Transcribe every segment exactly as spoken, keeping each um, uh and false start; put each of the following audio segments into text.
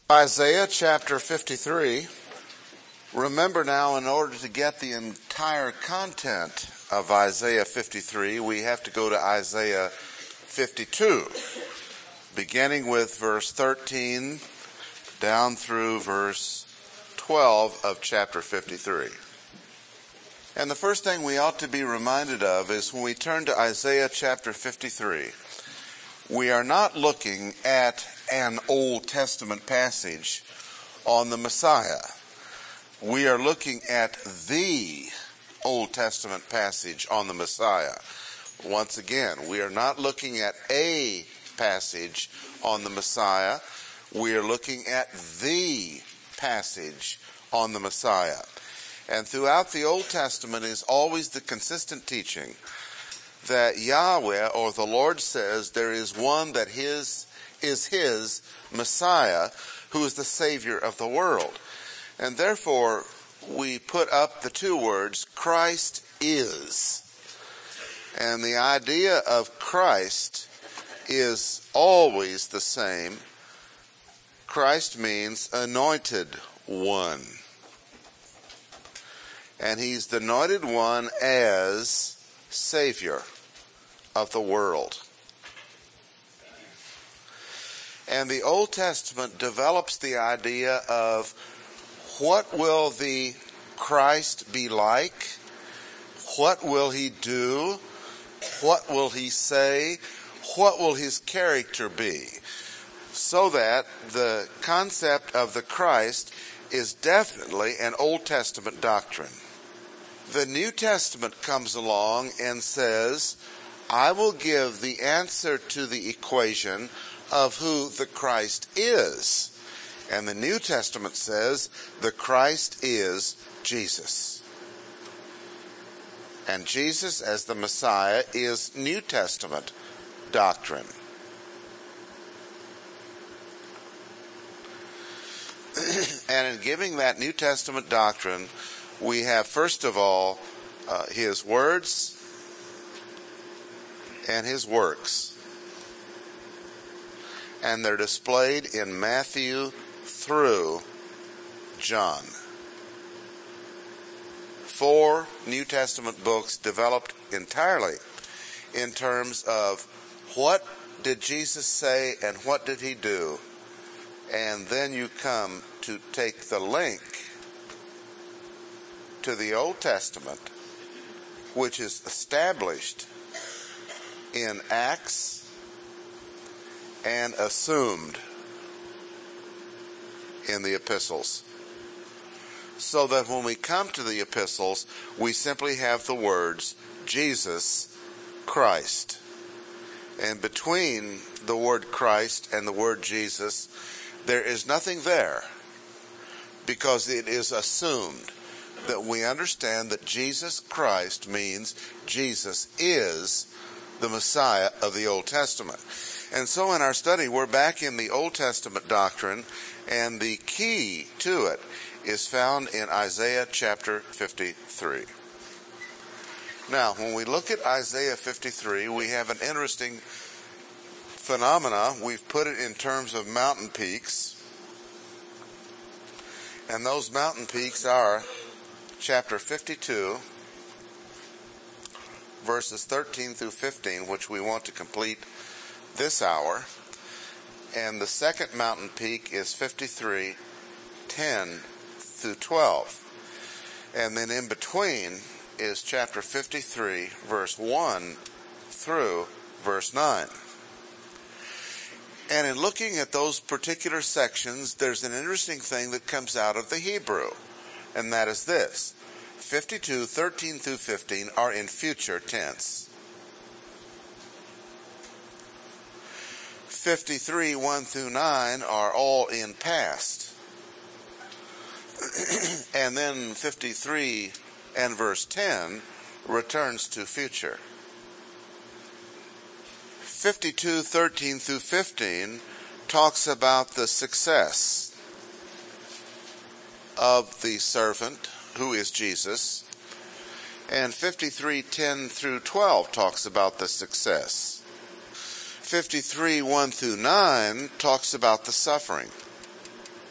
Isaiah chapter fifty-three. Remember now, in order to get the entire content of Isaiah fifty-three, we have to go to Isaiah fifty-two, beginning with verse thirteen down through verse twelve of chapter fifty-three. And the first thing we ought to be reminded of is when we turn to Isaiah chapter fifty-three, we are not looking at an Old Testament passage on the Messiah. We are looking at the Old Testament passage on the Messiah. Once again, we are not looking at a passage on the Messiah. We are looking at the passage on the Messiah. And throughout the Old Testament is always the consistent teaching that Yahweh, or the Lord, says there is one that his is his Messiah, who is the Savior of the world. And therefore, we put up the two words, Christ is. And the idea of Christ is always the same. Christ means anointed one. And he's the anointed one as Savior of the world. And the Old Testament develops the idea of what will the Christ be like? What will he do? What will he say? What will his character be? So that the concept of the Christ is definitely an Old Testament doctrine. The New Testament comes along and says, I will give the answer to the equation of who the Christ is. And the New Testament says the Christ is Jesus. And Jesus as the Messiah is New Testament doctrine. And in giving that New Testament doctrine, we have first of all uh, his words and his works. And they're displayed in Matthew through John. Four New Testament books developed entirely in terms of what did Jesus say and what did he do. And then you come to take the link to the Old Testament, which is established in Acts and assumed in the epistles. So that when we come to the epistles, we simply have the words Jesus Christ. And between the word Christ and the word Jesus, there is nothing there, because it is assumed that we understand that Jesus Christ means Jesus is the Messiah of the Old Testament. And so in our study, we're back in the Old Testament doctrine, and the key to it is found in Isaiah chapter fifty-three. Now, when we look at Isaiah fifty-three, we have an interesting phenomena. We've put it in terms of mountain peaks. And those mountain peaks are chapter fifty-two, verses thirteen through fifteen, which we want to complete this hour. And the second mountain peak is fifty-three, ten through twelve. And then in between is chapter fifty-three, verse one through verse nine. And in looking at those particular sections, there's an interesting thing that comes out of the Hebrew. And that is this. fifty-two, thirteen through fifteen are in future tense. fifty-three, one through nine are all in past. And then fifty-three and verse ten returns to future. fifty-two, thirteen through fifteen talks about the success of the servant, who is Jesus. And fifty-three, ten through twelve talks about the success. fifty-three, one through nine talks about the suffering.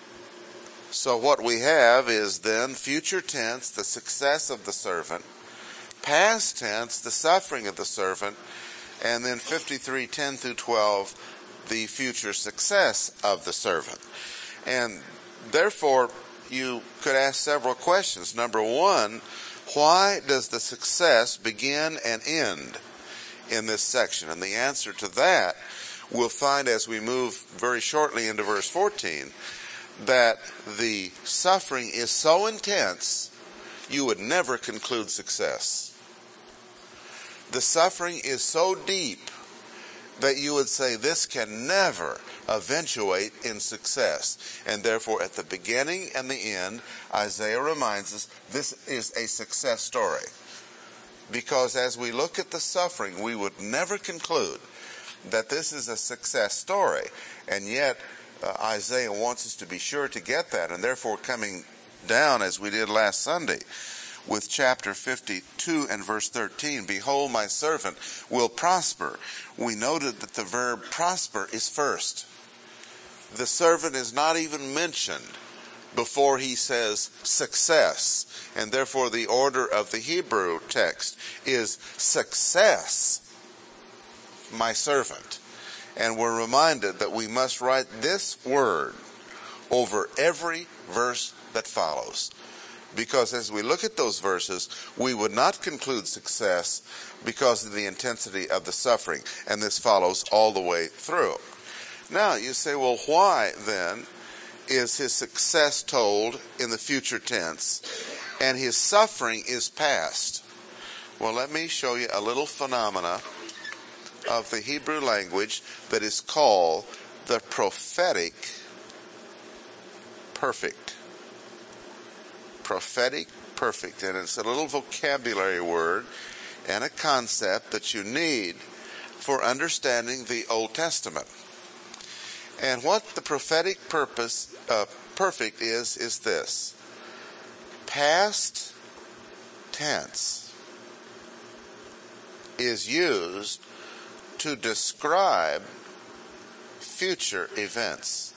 So what we have is then future tense, the success of the servant, past tense, the suffering of the servant, and then fifty-three, ten through twelve, the future success of the servant. And therefore, you could ask several questions. Number one, why does the success begin and end in this section? And the answer to that we'll find as we move very shortly into verse fourteen, that the suffering is so intense you would never conclude success. The suffering is so deep that you would say this can never eventuate in success. And therefore, at the beginning and the end, Isaiah reminds us this is a success story. Because as we look at the suffering, we would never conclude that this is a success story. And yet, uh, Isaiah wants us to be sure to get that. And therefore, coming down, as we did last Sunday, with chapter fifty-two and verse thirteen, behold, my servant will prosper. We noted that the verb prosper is first. The servant is not even mentioned before he says success. And therefore the order of the Hebrew text is success, my servant. And we're reminded that we must write this word over every verse that follows. Because as we look at those verses, we would not conclude success because of the intensity of the suffering. And this follows all the way through. Now, you say, well, why then is his success told in the future tense and his suffering is past? Well, let me show you a little phenomena of the Hebrew language that is called the prophetic perfect. Prophetic perfect. And it's a little vocabulary word and a concept that you need for understanding the Old Testament. And what the prophetic purpose, uh, perfect is, is this. Past tense is used to describe future events.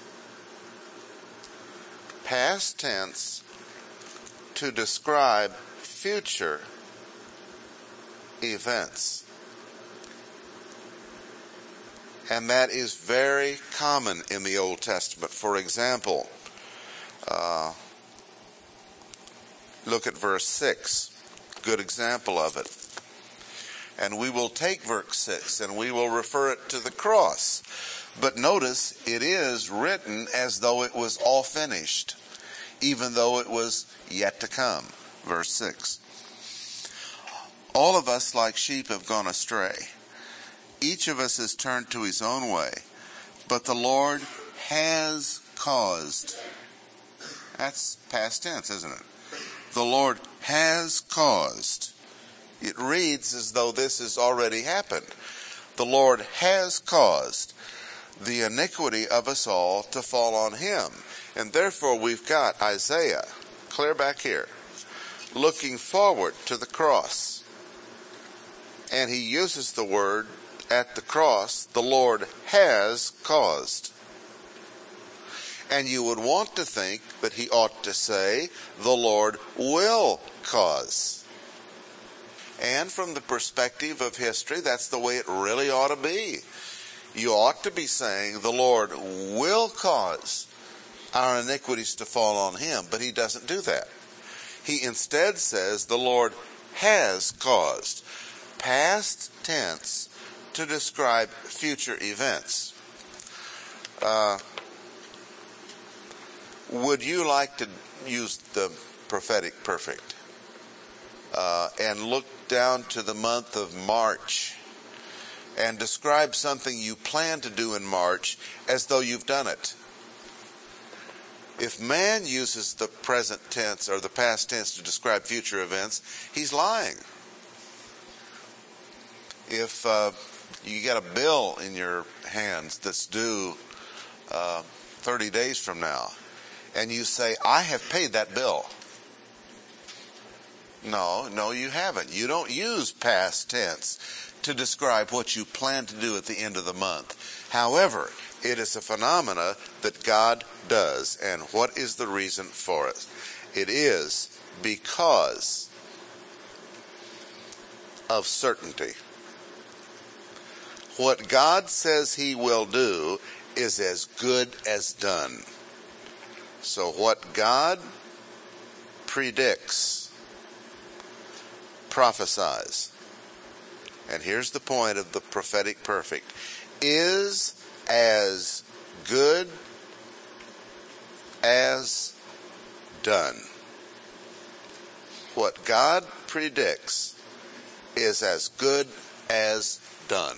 Past tense to describe future events. And that is very common in the Old Testament. For example, uh, look at verse six. Good example of it. And we will take verse six and we will refer it to the cross. But notice it is written as though it was all finished, even though it was yet to come. Verse six. All of us like sheep have gone astray. Each of us has turned to his own way, but the Lord has caused. That's past tense, isn't it? The Lord has caused. It reads as though this has already happened. The Lord has caused the iniquity of us all to fall on him. And therefore we've got Isaiah, clear back here, looking forward to the cross. And he uses the word at the cross, the Lord has caused. And you would want to think that he ought to say, the Lord will cause. And from the perspective of history, that's the way it really ought to be. You ought to be saying, the Lord will cause our iniquities to fall on him. But he doesn't do that. He instead says, the Lord has caused. Past tense to describe future events. Uh, would you like to use the prophetic perfect uh, and look down to the month of March and describe something you plan to do in March as though you've done it? If man uses the present tense or the past tense to describe future events, he's lying. If uh, you got a bill in your hands that's due uh, thirty days from now, and you say, I have paid that bill. No, no, you haven't. You don't use past tense to describe what you plan to do at the end of the month. However, It is a phenomena that God does. And what is the reason for it? It is because of certainty. What God says he will do is as good as done. So what God predicts, prophesies, and here's the point of the prophetic perfect, is as good as done. What God predicts is as good as done.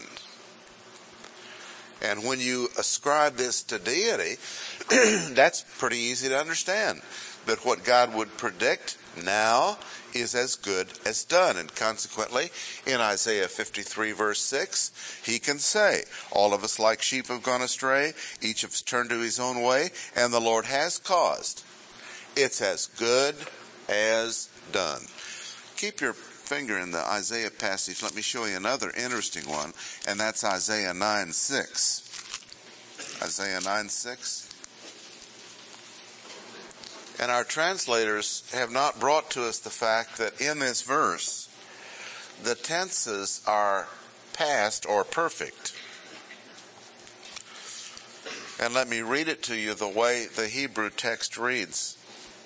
And when you ascribe this to deity, that's pretty easy to understand. That what God would predict now is as good as done. And consequently, in Isaiah fifty-three verse six, he can say, all of us like sheep have gone astray, each has turned to his own way, and the Lord has caused. It's as good as done. Keep your finger in the Isaiah passage. Let me show you another interesting one, and that's Isaiah nine six. Isaiah nine six. And our translators have not brought to us the fact that in this verse, the tenses are past or perfect. And let me read it to you the way the Hebrew text reads.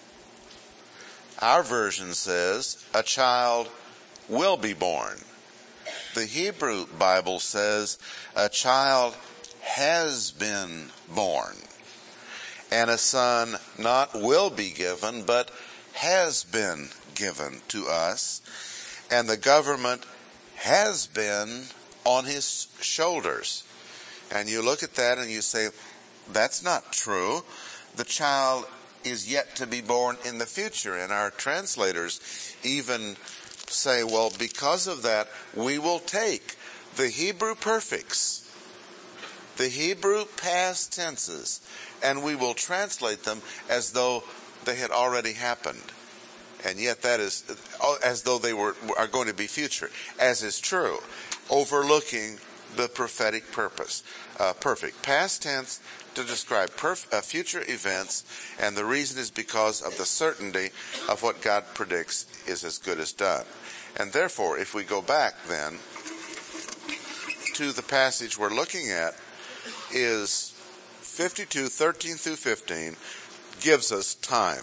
Our version says, a child will be born. The Hebrew Bible says, a child has been born. And a son not will be given, but has been given to us. And the government has been on his shoulders. And you look at that and you say, that's not true. The child is yet to be born in the future. And our translators even say, well, because of that, we will take the Hebrew perfects, the Hebrew past tenses, and we will translate them as though they had already happened. And yet that is as though they were are going to be future, as is true, overlooking the prophetic purpose. Uh, perfect. Past tense to describe perf- uh, future events, and the reason is because of the certainty of what God predicts is as good as done. And therefore, if we go back then to the passage we're looking at, is fifty-two, thirteen through fifteen, gives us time.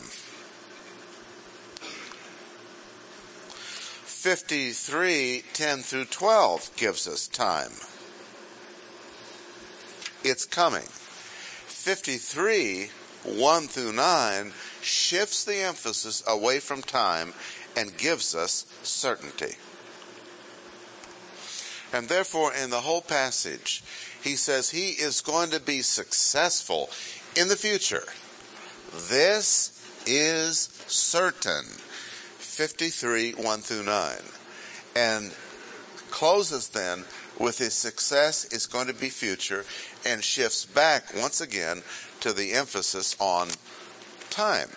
fifty-three, ten through twelve gives us time. It's coming. fifty-three, one through nine shifts the emphasis away from time and gives us certainty. And therefore, in the whole passage, he says he is going to be successful in the future. This is certain. fifty-three, one through nine. And closes then with his success is going to be future, and shifts back once again to the emphasis on time.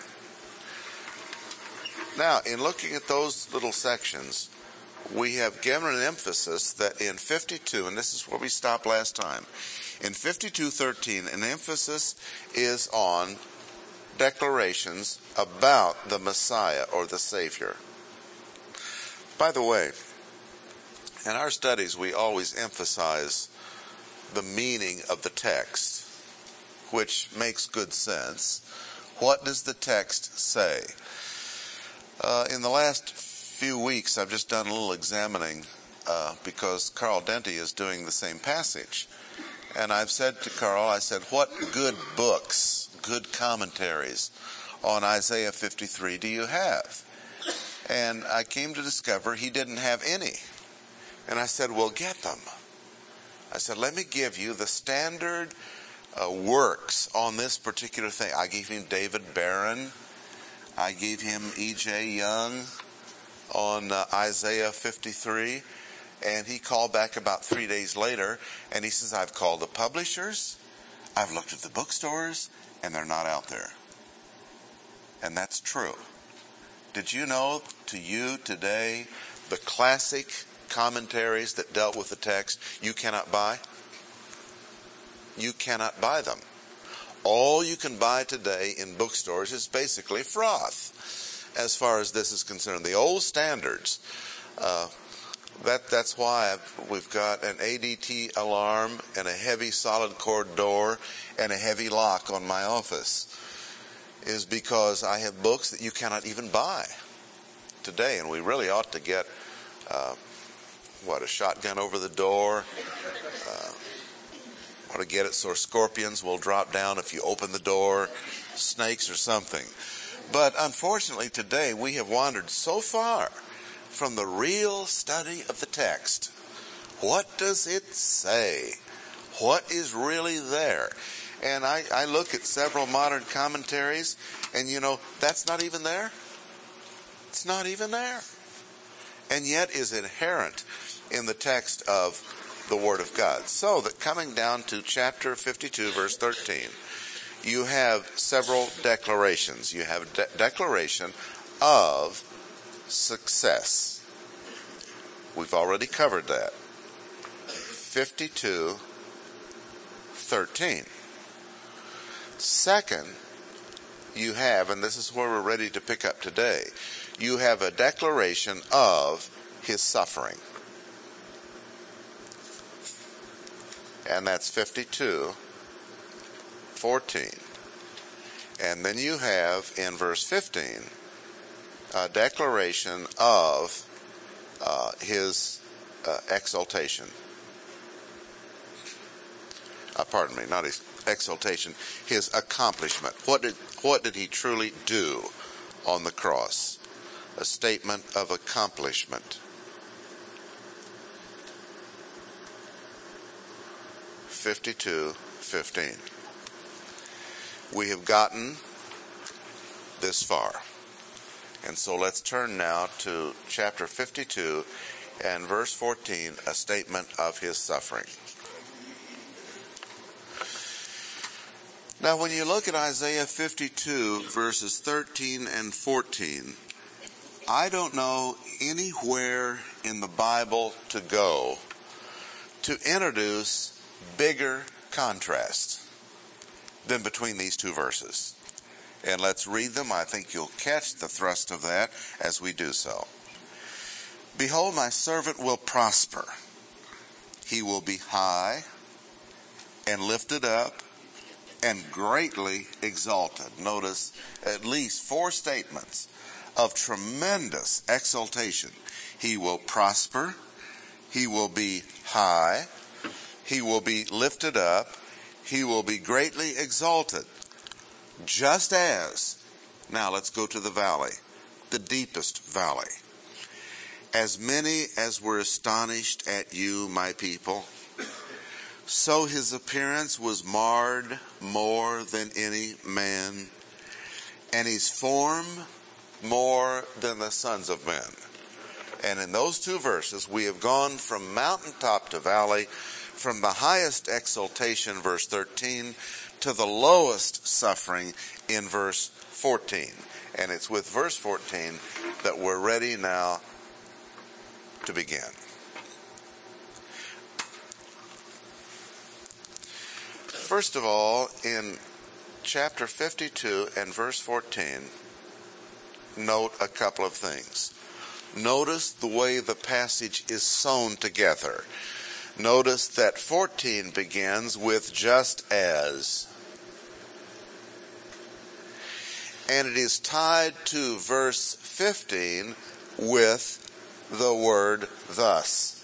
Now, in looking at those little sections, we have given an emphasis that in fifty-two, and this is where we stopped last time, in fifty-two thirteen, an emphasis is on declarations about the Messiah or the Savior. By the way, in our studies we always emphasize the meaning of the text, which makes good sense. What does the text say? Uh, in the last few weeks I've just done a little examining uh, because Carl Dente is doing the same passage. And I've said to Carl, I said, what good books, good commentaries on Isaiah fifty-three do you have? And I came to discover he didn't have any. And I said, well, get them. I said, let me give you the standard uh, works on this particular thing. I gave him David Barron. I gave him E J Young on uh, Isaiah fifty-three. And he called back about three days later, and he says, I've called the publishers, I've looked at the bookstores, and they're not out there. And that's true. Did you know, to you today, the classic commentaries that dealt with the text, you cannot buy? you cannot buy them. All you can buy today in bookstores is basically froth, as far as this is concerned. The old standards, uh, that that's why I've, we've got an A D T alarm and a heavy solid core door and a heavy lock on my office, is because I have books that you cannot even buy today, and we really ought to get uh, what, a shotgun over the door. Uh, ought to get it so scorpions will drop down if you open the door, snakes or something. But unfortunately today we have wandered so far from the real study of the text. What does it say? What is really there? And I, I look at several modern commentaries, and you know, that's not even there. It's not even there. And yet is inherent in the text of the Word of God. So that coming down to chapter fifty-two, verse thirteen, you have several declarations. You have a de- declaration of success. We've already covered that. fifty-two, thirteen. Second, you have, and this is where we're ready to pick up today, you have a declaration of his suffering. And that's fifty-two, fourteen. And then you have in verse fifteen a declaration of uh, his uh, exaltation. Uh, pardon me, not his exaltation, his accomplishment. What did what did he truly do on the cross? A statement of accomplishment. fifty-two, fifteen. We have gotten this far. And so let's turn now to chapter fifty-two and verse fourteen, a statement of his suffering. Now, when you look at Isaiah fifty-two, verses thirteen and fourteen, I don't know anywhere in the Bible to go to introduce bigger contrast than between these two verses. And let's read them. I think you'll catch the thrust of that as we do so. Behold, my servant will prosper. He will be high and lifted up and greatly exalted. Notice at least four statements of tremendous exaltation. He will prosper. He will be high. He will be lifted up. He will be greatly exalted. Just as, now let's go to the valley, the deepest valley. As many as were astonished at you, my people, so his appearance was marred more than any man, and his form more than the sons of men. And in those two verses, we have gone from mountaintop to valley, from the highest exaltation, verse thirteen, to the lowest suffering in verse fourteen. And it's with verse fourteen that we're ready now to begin. First of all, in chapter fifty-two and verse fourteen, note a couple of things. Notice the way the passage is sewn together. Notice that fourteen begins with just as. And it is tied to verse fifteen with the word thus.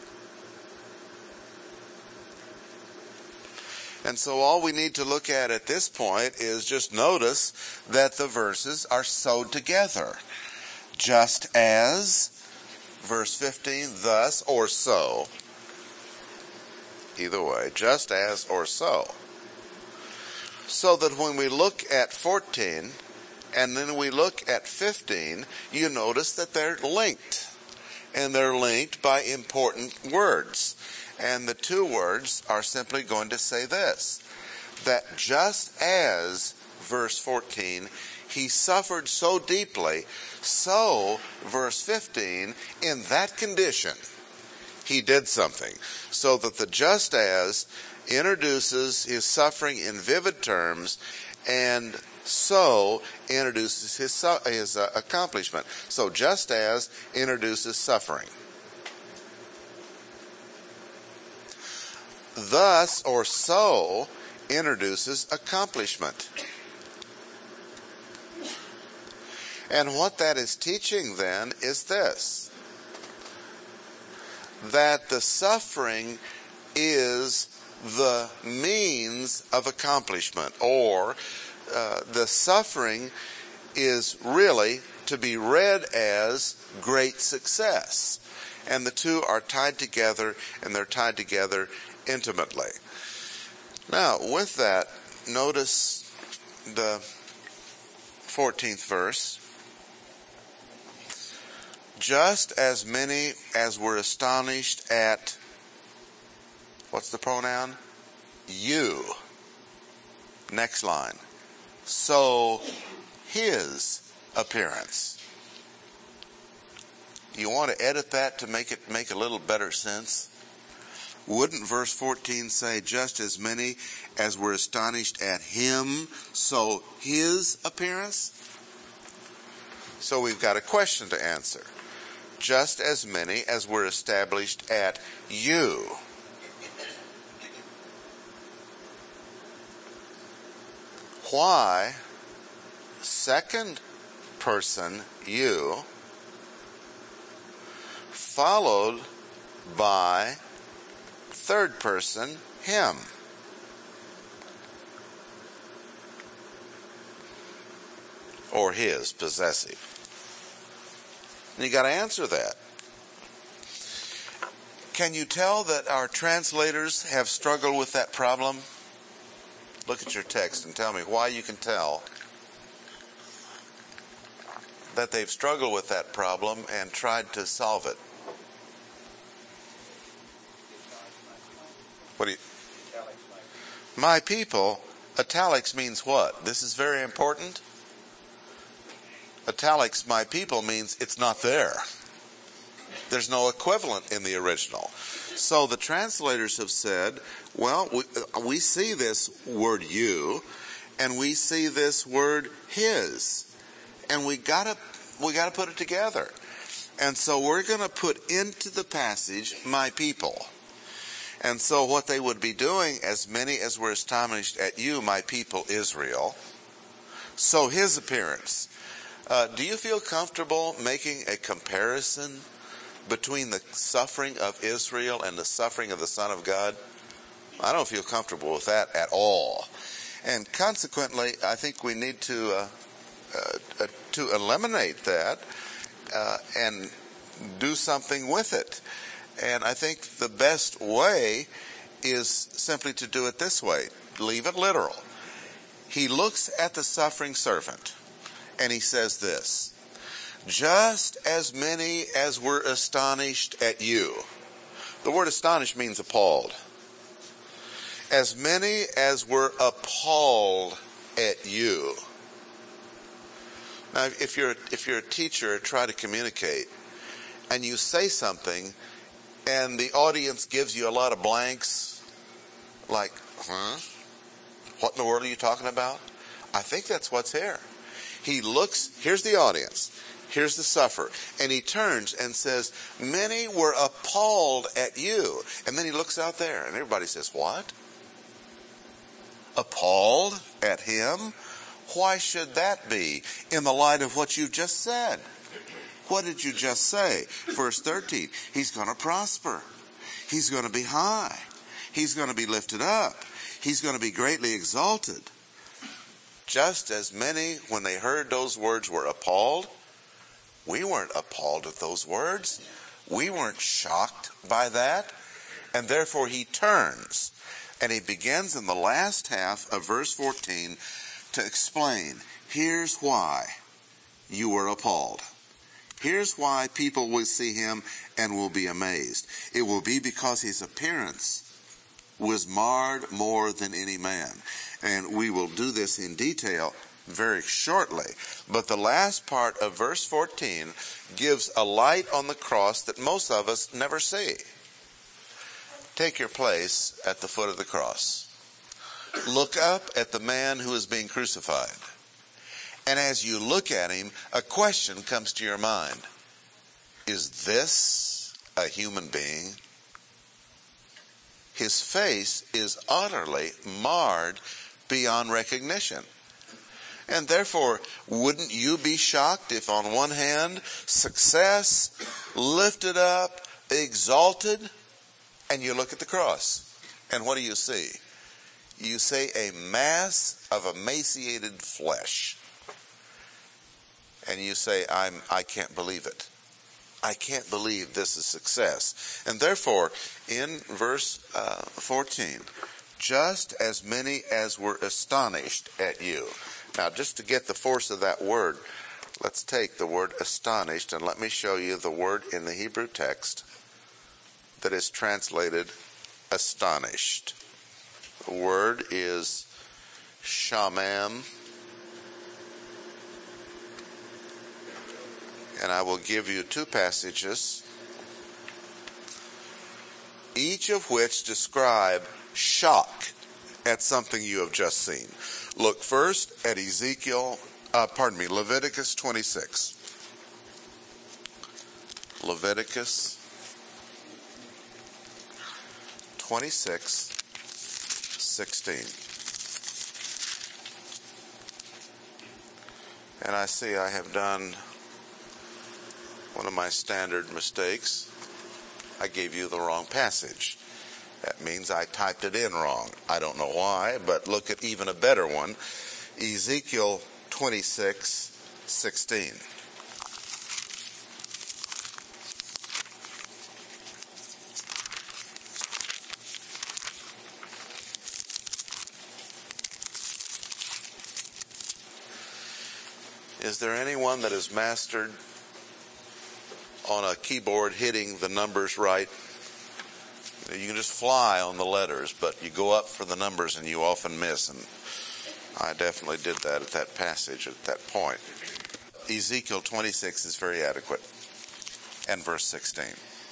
And so all we need to look at at this point is just notice that the verses are sewed together. Just as, verse fifteen, thus or so. Either way, just as or so. So that when we look at fourteen and then we look at fifteen, you notice that they're linked. And they're linked by important words. And the two words are simply going to say this, that just as, verse fourteen, he suffered so deeply, so, verse fifteen, in that condition, he did something. So that the just as introduces his suffering in vivid terms, and so introduces his, his uh, accomplishment. So just as introduces suffering. Thus, or so, introduces accomplishment. And what that is teaching then is this: that the suffering is the means of accomplishment, or uh, the suffering is really to be read as great success. And the two are tied together, and they're tied together intimately. Now, with that, notice the fourteenth verse. Just as many as were astonished at, what's the pronoun? You. Next line. So his appearance. You want to edit that to make it make a little better sense? Wouldn't verse fourteen say, just as many as were astonished at him, so his appearance? So we've got a question to answer. Just as many as were established at you. Why second person you followed by third person him? Or his, possessive. And you got to answer that. Can you tell that our translators have struggled with that problem? Look at your text and tell me why you can tell that they've struggled with that problem and tried to solve it. What do you... My people, italics means what? This is very important. Italics, my people, means it's not there. There's no equivalent in the original. So the translators have said, well, we, we see this word you, and we see this word his, and we gotta we gotta put it together. And so we're gonna put into the passage my people. And so what they would be doing, as many as were astonished at you, my people Israel, so his appearance. Uh, do you feel comfortable making a comparison between the suffering of Israel and the suffering of the Son of God? I don't feel comfortable with that at all. And consequently, I think we need to uh, uh, uh, to eliminate that uh, and do something with it. And I think the best way is simply to do it this way. Leave it literal. He looks at the suffering servant and he says this: just as many as were astonished at you. The word astonished means appalled. As many as were appalled at you. Now, if you're if you're a teacher, try to communicate, and you say something, and the audience gives you a lot of blanks, like, huh? What in the world are you talking about? I think that's what's here. He looks, here's the audience, here's the sufferer, and he turns and says, many were appalled at you. And then he looks out there, and everybody says, what? Appalled at him? Why should that be in the light of what you've just said? What did you just say? Verse thirteen, he's going to prosper. He's going to be high. He's going to be lifted up. He's going to be greatly exalted. Just as many, when they heard those words, were appalled. We weren't appalled at those words. We weren't shocked by that. And therefore he turns, and he begins in the last half of verse fourteen to explain, here's why you were appalled. Here's why people will see him and will be amazed. It will be because his appearance was marred more than any man. And we will do this in detail very shortly. But the last part of verse fourteen gives a light on the cross that most of us never see. take your place at the foot of the cross. Look up at the man who is being crucified. And as you look at him, a question comes to your mind. Is this a human being? His face is utterly marred beyond recognition. And therefore, wouldn't you be shocked if on one hand, success, lifted up, exalted, and you look at the cross, and what do you see? You see a mass of emaciated flesh. And you say, I'm, I can't believe it. I can't believe this is success. And therefore, in verse uh, fourteen, just as many as were astonished at you. Now, just to get the force of that word, let's take the word astonished and let me show you the word in the Hebrew text that is translated astonished. The word is shamam. And I will give you two passages, each of which describe shock at something you have just seen. Look first at Ezekiel, uh, pardon me, Leviticus twenty-six. Leviticus twenty-six, sixteen. And I see I have done one of my standard mistakes. I gave you the wrong passage. That means I typed it in wrong. I don't know why, but look at even a better one. Ezekiel twenty-six, sixteen. Is there anyone that has mastered on a keyboard hitting the numbers right? You can just fly on the letters, but you go up for the numbers and you often miss. And I definitely did that at that passage, at that point. Ezekiel twenty-six is very adequate. And verse sixteen.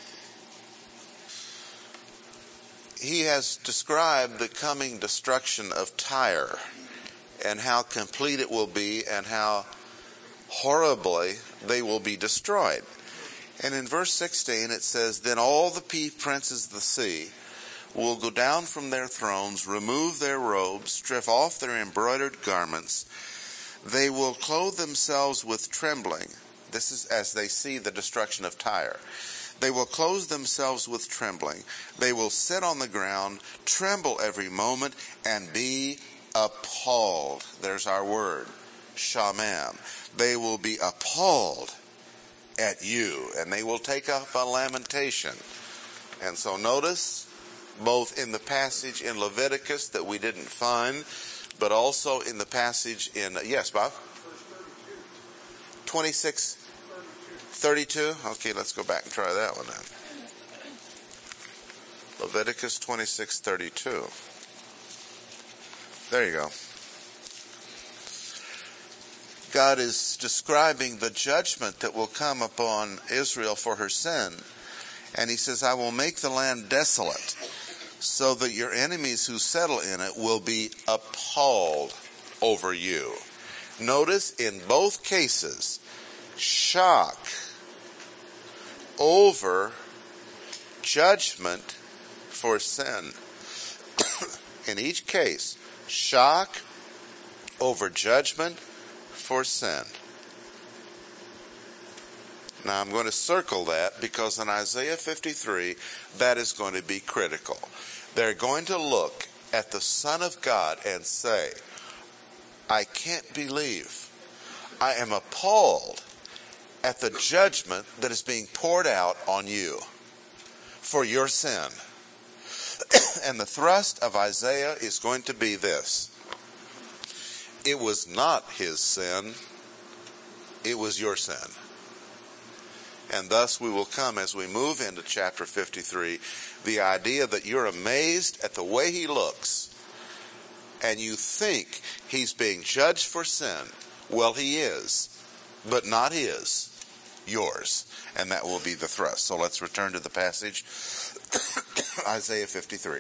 He has described the coming destruction of Tyre and how complete it will be and how horribly they will be destroyed. And in verse sixteen it says, then all the princes of the sea will go down from their thrones, remove their robes, strip off their embroidered garments. They will clothe themselves with trembling. This is as they see the destruction of Tyre. They will clothe themselves with trembling. They will sit on the ground, tremble every moment, and be appalled. There's our word, shamam. They will be appalled at you, and they will take up a lamentation. And so notice, both in the passage in Leviticus that we didn't find, but also in the passage in, yes, Bob? twenty-six, thirty-two? Okay, let's go back and try that one then. Leviticus twenty-six, thirty-two. There you go. God is describing the judgment that will come upon Israel for her sin. And he says, I will make the land desolate so that your enemies who settle in it will be appalled over you. Notice in both cases, shock over judgment for sin. In each case, shock over judgment for sin. Now I'm going to circle that because in Isaiah fifty-three, that is going to be critical. They're going to look at the Son of God and say, I can't believe, I am appalled at the judgment that is being poured out on you for your sin. And the thrust of Isaiah is going to be this. It was not his sin, it was your sin. And thus we will come as we move into chapter fifty-three, the idea that you're amazed at the way he looks and you think he's being judged for sin. Well, he is, but not his, yours. And that will be the thrust. So let's return to the passage. Isaiah fifty-three.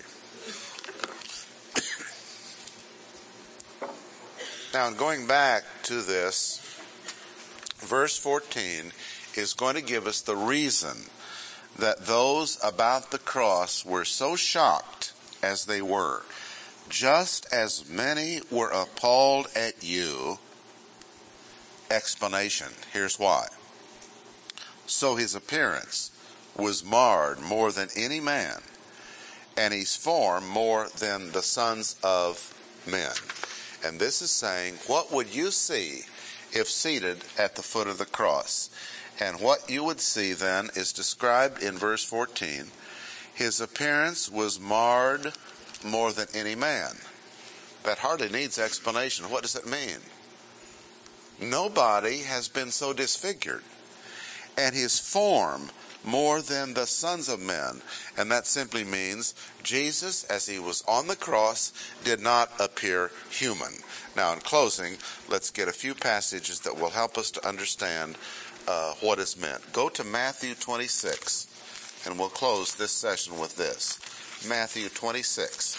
Now, in going back to this, verse fourteen is going to give us the reason that those about the cross were so shocked as they were. Just as many were appalled at you. Explanation. Here's why. So his appearance was marred more than any man, and his form more than the sons of men. And this is saying, what would you see if seated at the foot of the cross? And what you would see then is described in verse fourteen. His appearance was marred more than any man. That hardly needs explanation. What does it mean? Nobody has been so disfigured. And his form more than the sons of men. And that simply means Jesus, as he was on the cross, did not appear human. Now, in closing, let's get a few passages that will help us to understand uh, what is meant. Go to Matthew twenty-six, and we'll close this session with this. Matthew twenty-six.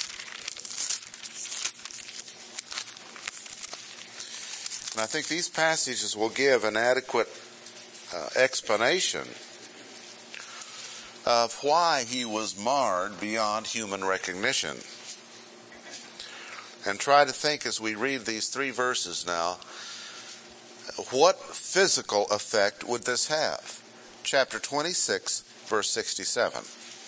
And I think these passages will give an adequate uh, explanation of why he was marred beyond human recognition. And try to think as we read these three verses now, what physical effect would this have? Chapter twenty-six, verse sixty-seven.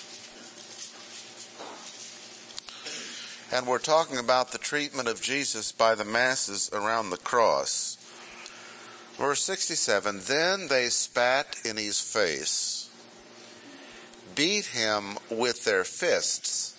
And we're talking about the treatment of Jesus by the masses around the cross. Verse sixty-seven, then they spat in his face, beat him with their fists.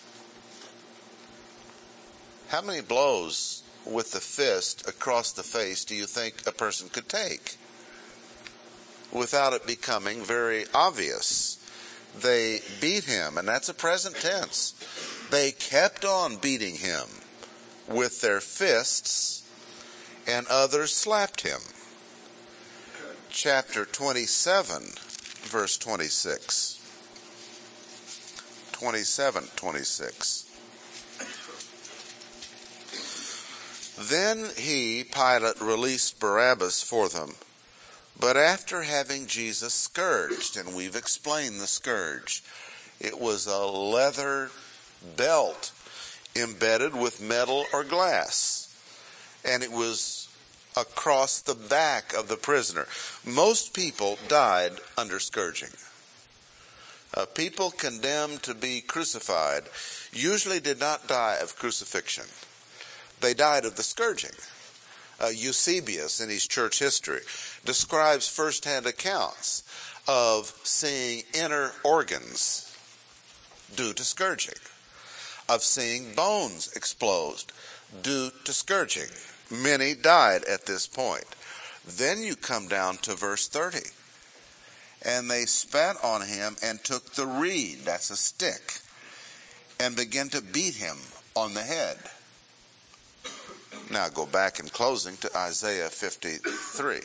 How many blows with the fist across the face do you think a person could take without it becoming very obvious? They beat him, and that's a present tense. They kept on beating him with their fists, and others slapped him. Chapter twenty-seven, verse twenty-six. twenty-seven, twenty-six. Then he, Pilate, released Barabbas for them, but after having Jesus scourged, and we've explained the scourge, it was a leather belt embedded with metal or glass, and it was across the back of the prisoner. Most people died under scourging. Uh, people condemned to be crucified usually did not die of crucifixion. They died of the scourging. Uh, Eusebius, in his church history, describes first-hand accounts of seeing inner organs due to scourging, of seeing bones explode due to scourging. Many died at this point. Then you come down to verse thirty. And they spat on him and took the reed, that's a stick, and began to beat him on the head. Now go back in closing to Isaiah fifty-three.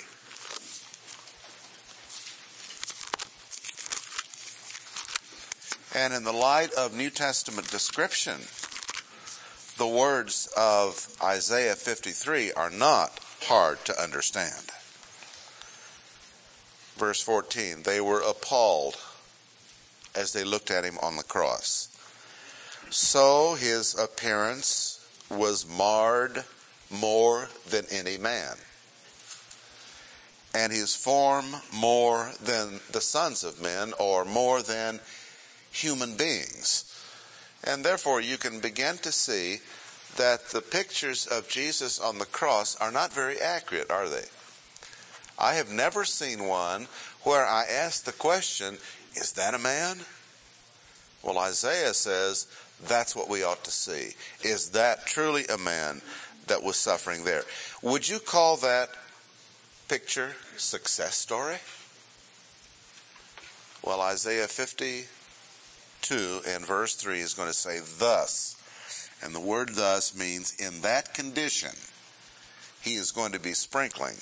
And in the light of New Testament description, the words of Isaiah fifty-three are not hard to understand. Verse fourteen, they were appalled as they looked at him on the cross. So his appearance was marred more than any man, and his form more than the sons of men, or more than human beings. And therefore you can begin to see that the pictures of Jesus on the cross are not very accurate, are they? I have never seen one where I ask the question, is that a man? Well, Isaiah says that's what we ought to see. Is that truly a man that was suffering there? Would you call that picture success story? Well, Isaiah fifty-two and verse three is going to say thus. And the word thus means in that condition, he is going to be sprinkling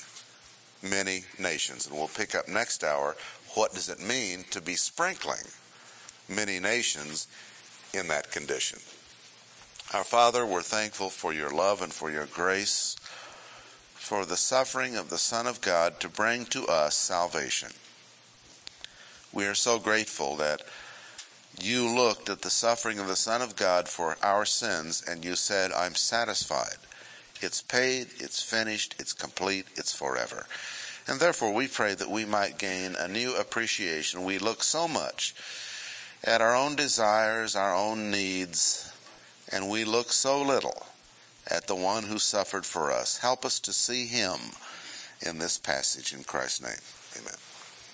many nations. And we'll pick up next hour, what does it mean to be sprinkling many nations in that condition. Our Father, we're thankful for your love and for your grace, for the suffering of the Son of God to bring to us salvation. We are so grateful that you looked at the suffering of the Son of God for our sins and you said, I'm satisfied. It's paid, it's finished, it's complete, it's forever. And therefore we pray that we might gain a new appreciation. We look so much at our own desires, our own needs, and we look so little at the one who suffered for us. Help us to see him in this passage in Christ's name. Amen.